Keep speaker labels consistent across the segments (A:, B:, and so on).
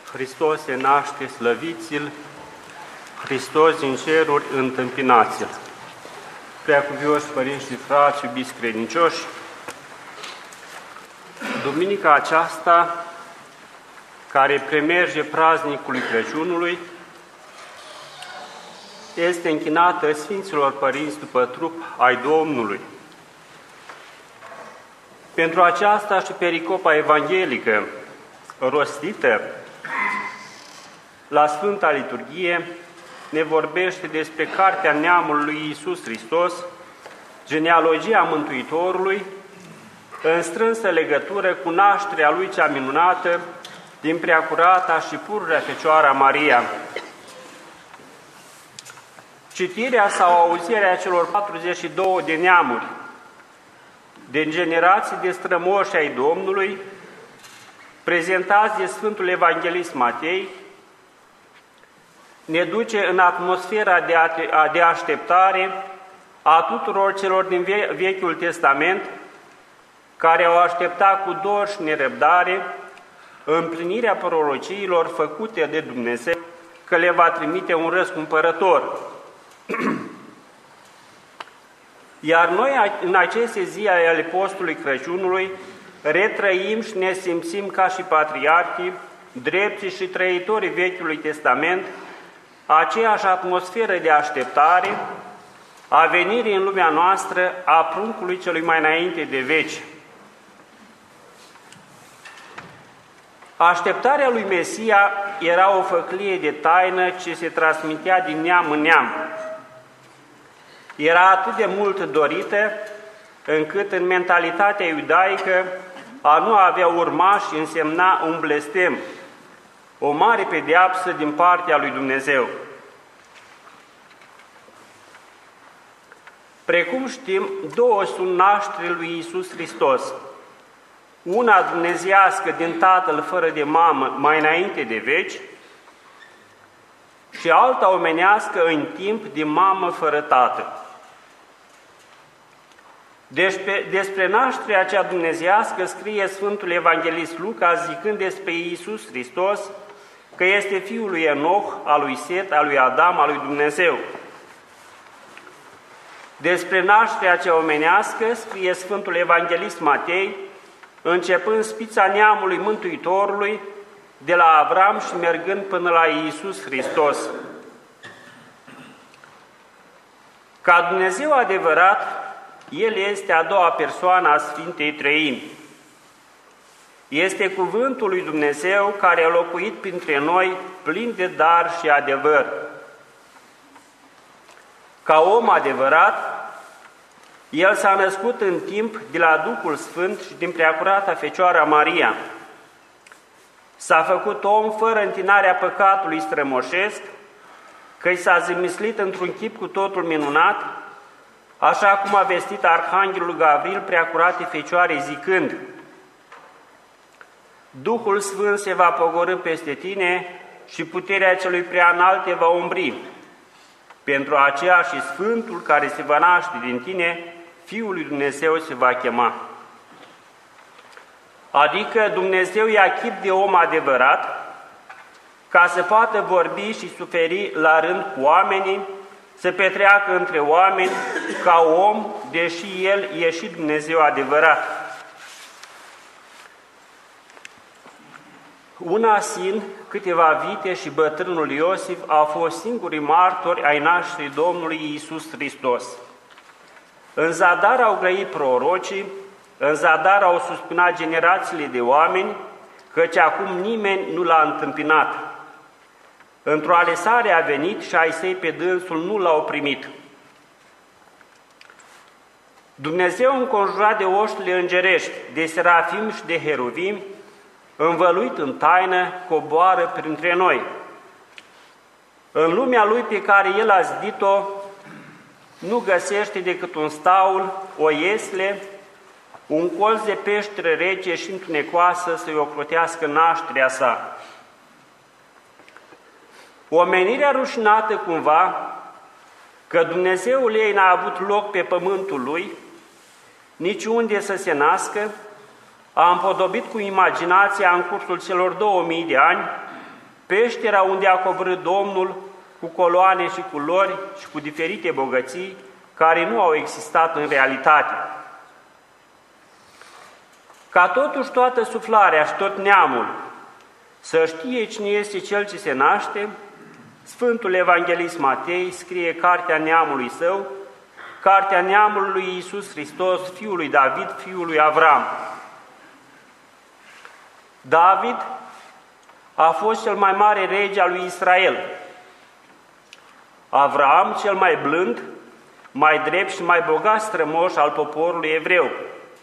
A: Hristos se naște, slăviți-L, Hristos din ceruri, întâmpinați-L. Preacuvioși părinți și frați, iubiți credincioși, duminica aceasta, care premerge praznicului Crăciunului, este închinată Sfinților Părinți după trup ai Domnului. Pentru aceasta și pericopa evanghelică rostită la Sfânta Liturghie ne vorbește despre cartea neamului lui Iisus Hristos, genealogia Mântuitorului, în strânsă legătură cu nașterea Lui cea minunată din preacurata și pururea Fecioara Maria. Citirea sau auzirea celor 42 de neamuri, din generații de strămoși ai Domnului, prezentați de Sfântul Evanghelist Matei, ne duce în atmosfera de așteptare a tuturor celor din Vechiul Testament, care au așteptat cu dor și nerăbdare împlinirea prorociilor făcute de Dumnezeu, că le va trimite un răscumpărător. Iar noi, în aceste zile ale postului Crăciunului, retrăim și ne simțim ca și patriarhii, drepții și trăitorii Vechiului Testament, aceeași atmosferă de așteptare a venirii în lumea noastră a pruncului celui mai înainte de veci. Așteptarea lui Mesia era o făclie de taină ce se transmitea din neam în neam. Era atât de mult dorită, încât în mentalitatea iudaică a nu avea urmași însemna un blestem, o mare pedeapsă din partea lui Dumnezeu. Precum știm, două sunt nașterile lui Iisus Hristos. Una dumnezeiască din Tatăl fără de mamă mai înainte de veci și alta omenească în timp din mamă fără tată. Despre nașterea cea dumnezeiască scrie Sfântul Evanghelist Luca zicând despre Iisus Hristos că este fiul lui Enoch, al lui Set, al lui Adam, al lui Dumnezeu. Despre nașterea cea omenească scrie Sfântul Evanghelist Matei, începând spița neamului Mântuitorului, de la Avram și mergând până la Iisus Hristos. Ca Dumnezeu adevărat, El este a doua persoană a Sfintei Treimi. Este cuvântul lui Dumnezeu care a locuit printre noi plin de dar și adevăr. Ca om adevărat, El s-a născut în timp de la Duhul Sfânt și din preacurata Fecioara Maria. S-a făcut om fără întinarea păcatului strămoșesc, că i s-a zămislit într-un chip cu totul minunat, așa cum a vestit Arhanghelul Gavril preacurate Fecioare zicând: Duhul Sfânt se va pogorî peste tine și puterea celui preanalt te va umbri. Pentru aceea și Sfântul care se va naște din tine, Fiul lui Dumnezeu se va chema. Adică Dumnezeu ia chip de om adevărat, ca să poată vorbi și suferi la rând cu oamenii, să petreacă între oameni ca om, deși El e și Dumnezeu adevărat. Un asin, câteva vite și bătrânul Iosif au fost singurii martori ai nașterii Domnului Iisus Hristos. În zadar au grăit prorocii, în zadar au suspinat generațiile de oameni, căci acum nimeni nu l-a întâmpinat. Într-o alesare a venit și ai săi pe dânsul nu l-au primit. Dumnezeu, înconjurat de oștile îngerești, de serafim și de heruvim, învăluit în taină, coboară printre noi. În lumea Lui pe care El a zidit-o, nu găsește decât un staul, o iesle, un colț de peșteră rece și întunecoasă să-i ocrotească nașterea sa. Omenirea rușinată cumva, că Dumnezeul ei n-a avut loc pe pământul Lui, niciunde să se nască, a împodobit cu imaginația în cursul celor 2000 de ani peștera unde a coborât Domnul cu coloane și culori și cu diferite bogății care nu au existat în realitate. Ca totuși toată suflarea și tot neamul să știe cine este Cel ce se naște, Sfântul Evanghelist Matei scrie cartea neamului său, cartea neamului lui Iisus Hristos, fiul lui David, fiul lui Avram. David a fost cel mai mare rege al lui Israel. Avram, cel mai blând, mai drept și mai bogat strămoș al poporului evreu.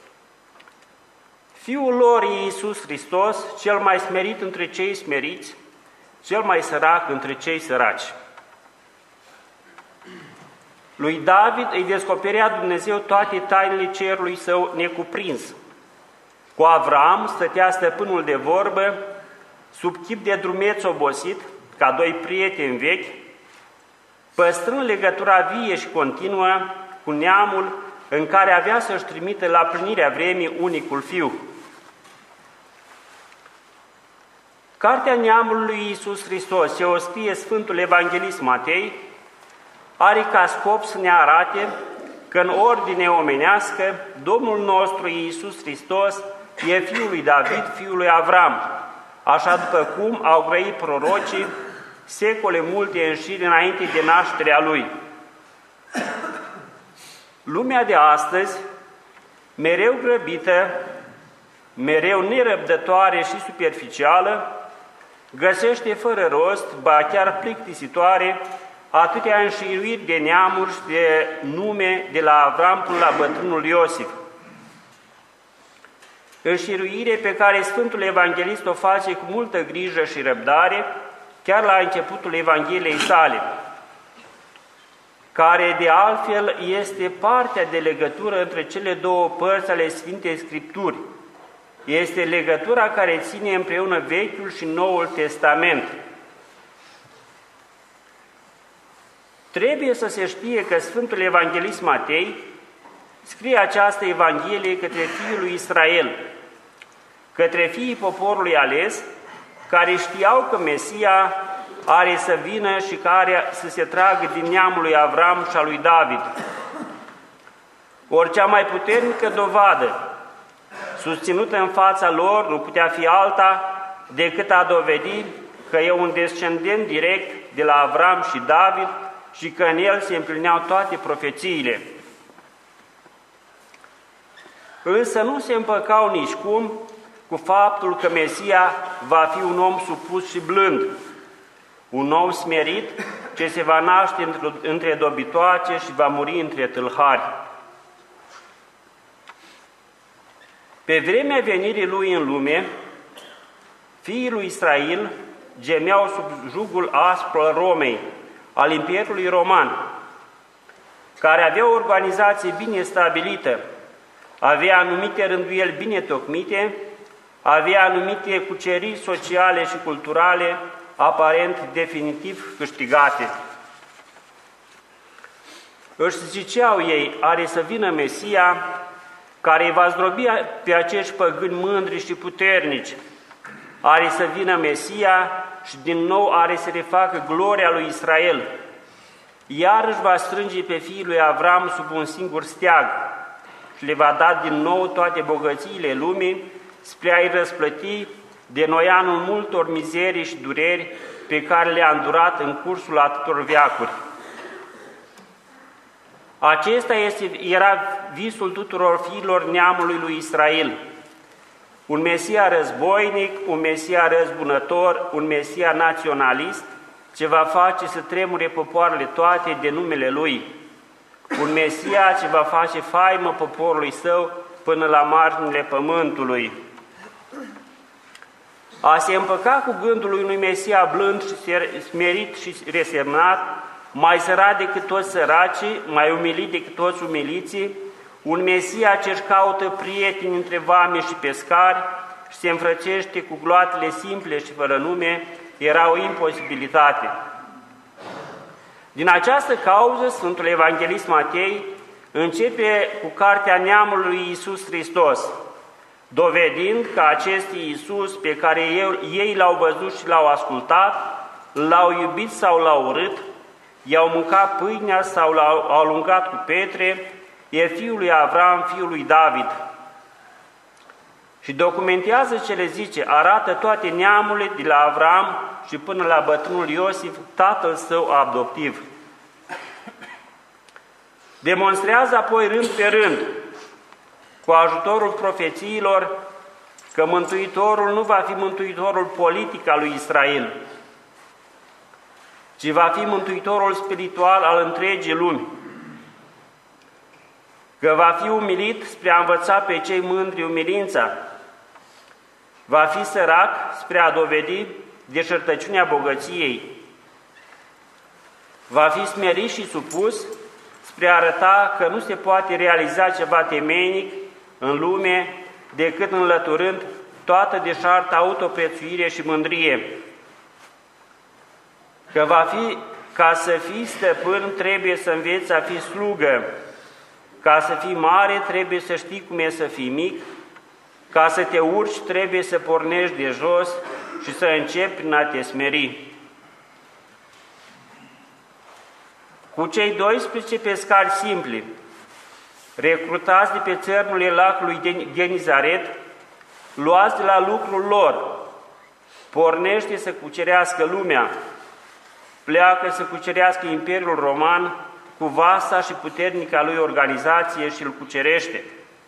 A: Fiul lor, Iisus Hristos, cel mai smerit între cei smeriți, cel mai sărac între cei săraci. Lui David îi descoperea Dumnezeu toate tainele cerului său necuprins. Cu Avram stătea stăpânul de vorbă, sub chip de drumeț obosit, ca doi prieteni vechi, păstrând legătura vie și continuă cu neamul în care avea să-și trimită la plinirea vremii unicul fiu. Cartea neamului lui Iisus Hristos, ce o scrie Sfântul Evanghelist Matei, are ca scop să ne arate că în ordine omenească Domnul nostru Iisus Hristos e fiul lui David, fiul lui Avram, așa după cum au grăit prorocii secole multe în șir înainte de nașterea lui. Lumea de astăzi, mereu grăbită, mereu nerăbdătoare și superficială, găsește fără rost, ba chiar plictisitoare, atâtea înșiruiri de neamuri și de nume de la Avram până la bătrânul Iosif. Înșiruire pe care Sfântul Evanghelist o face cu multă grijă și răbdare, chiar la începutul Evangheliei sale, care de altfel este partea de legătură între cele două părți ale Sfintei Scripturi. Este legătura care ține împreună Vechiul și Noul Testament. Trebuie să se știe că Sfântul Evanghelist Matei scrie această Evanghelie către fiul lui Israel, către fiii poporului ales, care știau că Mesia are să vină și care să se tragă din neamul lui Avram și al lui David. Ori cea mai puternică dovadă susținută în fața lor nu putea fi alta decât a dovedi că e un descendent direct de la Avram și David și că în el se împlineau toate profețiile. Însă nu se împăcau nicicum cu faptul că Mesia va fi un om supus și blând, un om smerit ce se va naște între dobitoace și va muri între tâlhari. Pe vremea venirii lui în lume, fiii lui Israel gemeau sub jugul aspru al Romei, al Imperiului Roman, care avea o organizație bine stabilită, avea anumite rânduieli bine tocmite, avea anumite cuceriri sociale și culturale aparent definitiv câștigate. Își ziceau ei, are să vină Mesia, care îi va zdrobi pe acești păgâni mândri și puternici. Are să vină Mesia și din nou are să refacă gloria lui Israel. Iarăși va strânge pe fiii lui Avram sub un singur steag și le va da din nou toate bogățiile lumii spre a-i răsplăti de noianul multor mizerii și dureri pe care le-a îndurat în cursul atâtor veacuri. Acesta era visul tuturor fiilor neamului lui Israel. Un Mesia războinic, un Mesia răzbunător, un Mesia naționalist, ce va face să tremure popoarele toate de numele Lui. Un Mesia ce va face faimă poporului său până la marginile pământului. A se împăca cu gândul unui Mesia blând și smerit și resemnat, mai sărat decât toți săracii, mai umilit decât toți umiliții, un Mesia ce-și caută prieteni între vame și pescari și se înfrăcește cu gloatele simple și fără nume, era o imposibilitate. Din această cauză, Sfântul Evanghelist Matei începe cu cartea neamului Iisus Hristos, dovedind că acest Iisus pe care ei l-au văzut și l-au ascultat, l-au iubit sau l-au urât, i-au mâncat pâinea sau l-au alungat cu pietre, e fiul lui Avram, fiul lui David. Și documentează ce le zice, arată toate neamurile de la Avram și până la bătrânul Iosif, tatăl său adoptiv. Demonstrează apoi rând pe rând, cu ajutorul profețiilor, că Mântuitorul nu va fi Mântuitorul politic al lui Israel, ci va fi Mântuitorul spiritual al întregii lumi, că va fi umilit spre a învăța pe cei mândri umilința, va fi sărac spre a dovedi deșertăciunea bogăției, va fi smerit și supus spre a arăta că nu se poate realiza ceva temeinic în lume decât înlăturând toată deșarta autoprețuire și mândrie, că va fi, ca să fii stăpân, trebuie să înveți a fi slugă, ca să fii mare, trebuie să știi cum e să fii mic, ca să te urci, trebuie să pornești de jos și să începi prin a te smeri. Cu cei 12 pescari simpli, recrutați de pe țărmurile lacului Genizaret, luați de la lucrul lor, pornește să cucerească lumea, pleacă să cucerească Imperiul Roman cu vasta și puternica lui organizație și îl cucerește.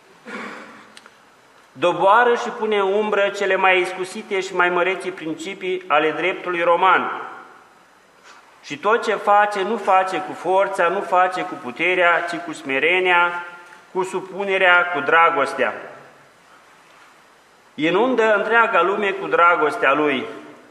A: Doboară și pune în umbră cele mai iscusite și mai mărețe principii ale dreptului roman. Și tot ce face, nu face cu forța, nu face cu puterea, ci cu smerenia, cu supunerea, cu dragostea. Inundă întreaga lume cu dragostea Lui.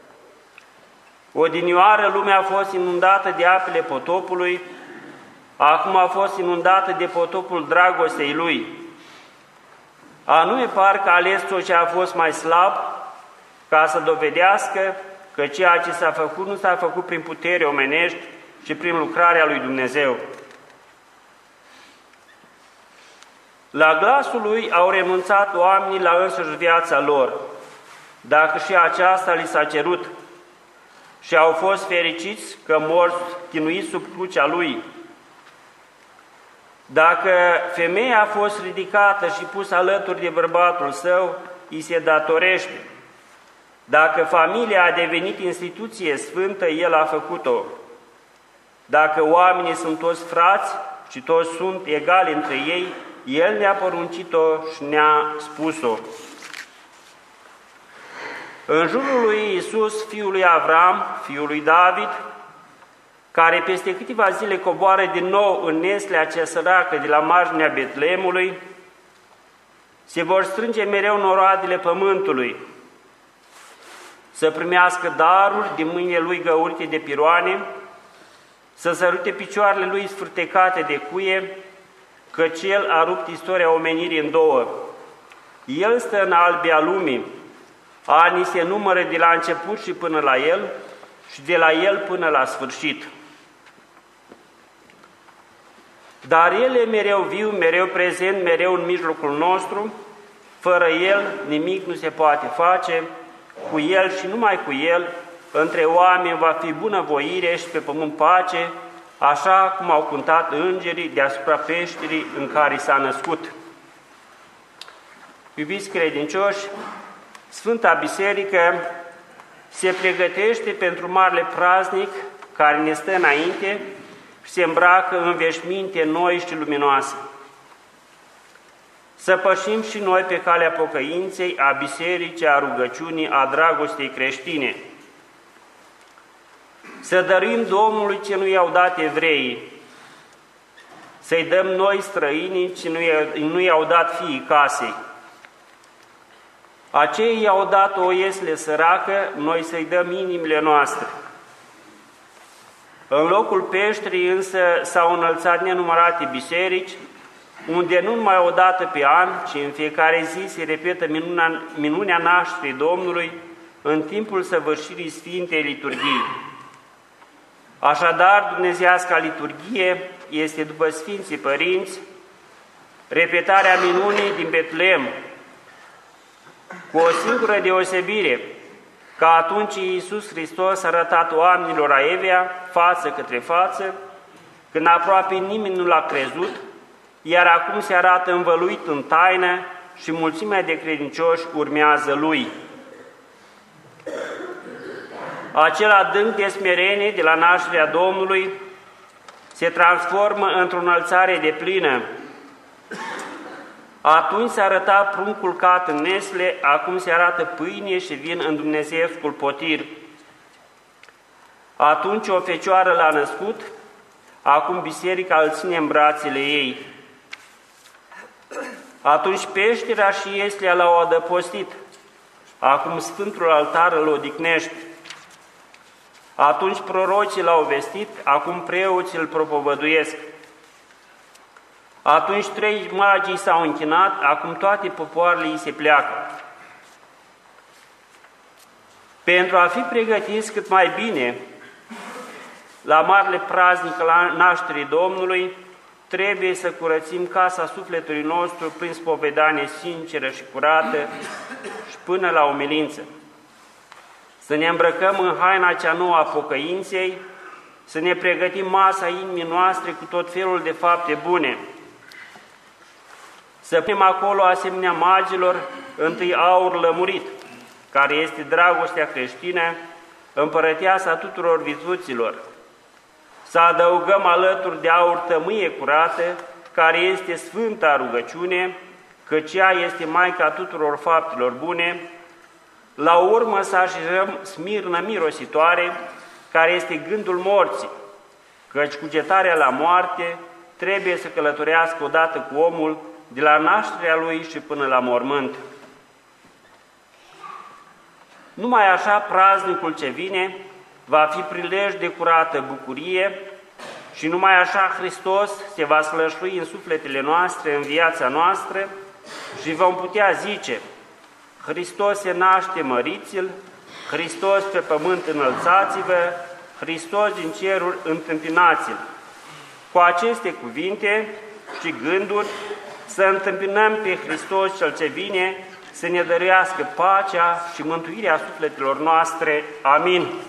A: Odinioară lumea a fost inundată de apele potopului, acum a fost inundată de potopul dragostei Lui. Anume parcă a ales tot ce a fost mai slab, ca să dovedească că ceea ce s-a făcut nu s-a făcut prin putere omenești, ci prin lucrarea lui Dumnezeu. La glasul Lui au renunțat oamenii la însăși viața lor, dacă și aceasta li s-a cerut, și au fost fericiți că mor chinuiți sub crucea Lui. Dacă femeia a fost ridicată și pusă alături de bărbatul său, îi se datorește. Dacă familia a devenit instituție sfântă, El a făcut-o. Dacă oamenii sunt toți frați și toți sunt egali între ei, El ne-a poruncit-o și ne-a spus-o. În jurul lui Iisus, fiul lui Avram, fiul lui David, care peste câteva zile coboară din nou în neslea cea săracă de la marginea Betleemului, se vor strânge mereu noroadele pământului, să primească daruri din mâinile Lui găurite de piroane, să sărute picioarele Lui sfârtecate de cuie, căci El a rupt istoria omenirii în două. El stă în albia lumii, anii se numără de la început și până la El și de la El până la sfârșit. Dar El e mereu viu, mereu prezent, mereu în mijlocul nostru, fără El nimic nu se poate face, cu El și numai cu El, între oameni va fi bunăvoire și pe pământ pace, așa cum au cântat îngerii deasupra peșterii în care s-a născut. Iubiți credincioși, Sfânta Biserică se pregătește pentru marele praznic care ne stă înainte și se îmbracă în veșminte noi și luminoase. Să pășim și noi pe calea pocăinței, a bisericii, a rugăciunii, a dragostei creștine. Să dăruim Domnului ce nu i-au dat evreii, să-i dăm noi străinii ce nu i-au dat fiii casei. Aceia i-au dat o iesle săracă, noi să-i dăm inimile noastre. În locul peșterii însă s-au înălțat nenumărate biserici, unde nu numai o dată pe an, ci în fiecare zi se repetă minunea nașterii Domnului în timpul săvârșirii Sfintei Liturghii. Așadar, dumnezeiasca liturghie este, după Sfinții Părinți, repetarea minunii din Betleem, cu o singură deosebire, că atunci Iisus Hristos a arătat oamenilor a Evea față către față, când aproape nimeni nu l-a crezut, iar acum se arată învăluit în taină și mulțimea de credincioși urmează Lui. Acel adânc de smerenie de la nașterea Domnului se transformă într-o înălțare deplină. Atunci se arăta prunc culcat în nesle, acum se arată pâine și vin în dumnezeescul potir. Atunci o fecioară l-a născut, acum biserica îl ține în brațele ei. Atunci peștera și ieslea l-au adăpostit, acum sfântul altar îl odihnește. Atunci prorocii l-au vestit, acum preoții îl propovăduiesc. Atunci 3 magii s-au închinat, acum toate popoarele îi se pleacă. Pentru a fi pregătiți cât mai bine la marele praznic la nașterii Domnului, trebuie să curățim casa sufletului nostru prin spovedanie sinceră și curată și până la umilință. Să ne îmbrăcăm în haina cea nouă a pocăinței, să ne pregătim masa inimii noastre cu tot felul de fapte bune. Să punem acolo, asemenea magilor, întâi aur lămurit, care este dragostea creștină, împărăteasa tuturor virtuților. Să adăugăm alături de aur tămâie curată, care este sfânta rugăciune, căci ea este maica tuturor faptelor bune. La urmă să așezăm smirnă mirositoare, care este gândul morții, căci cugetarea la moarte trebuie să călătorească odată cu omul de la nașterea lui și până la mormânt. Numai așa praznicul ce vine va fi prilej de curată bucurie și numai așa Hristos se va slășlui în sufletele noastre, în viața noastră și vom putea zice: Hristos se naște, măriți-l, Hristos pe pământ înălțați-vă, Hristos din ceruri întâmpinați-l. Cu aceste cuvinte și gânduri să întâmpinăm pe Hristos cel ce vine să ne dăruiască pacea și mântuirea sufletelor noastre. Amin.